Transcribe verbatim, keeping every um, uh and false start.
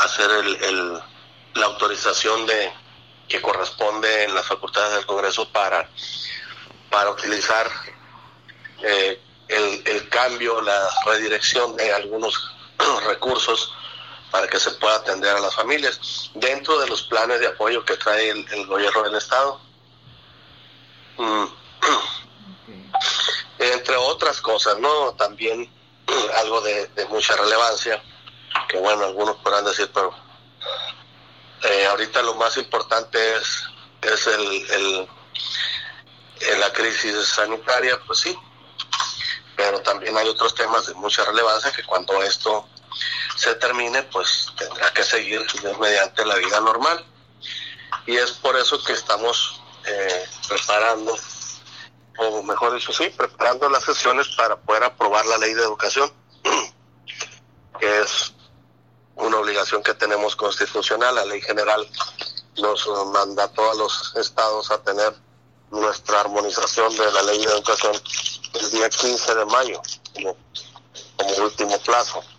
hacer el, el, la autorización de que corresponde en las facultades del Congreso para, para utilizar eh, el, el cambio, la redirección de algunos recursos para que se pueda atender a las familias dentro de los planes de apoyo que trae el, el gobierno del Estado. Mm. Okay. Entre otras cosas, ¿no? También algo de, de mucha relevancia, que bueno, algunos podrán decir, pero eh, ahorita lo más importante es, es el, el, el la crisis sanitaria, pues sí, pero también hay otros temas de mucha relevancia que cuando esto se termine, pues tendrá que seguir mediante la vida normal. Y es por eso que estamos eh, preparando, o mejor dicho, sí, preparando las sesiones para poder aprobar la ley de educación, que es una obligación que tenemos constitucional. La ley general nos manda a todos los estados a tener nuestra armonización de la ley de educación el día quince de mayo, como, como último plazo.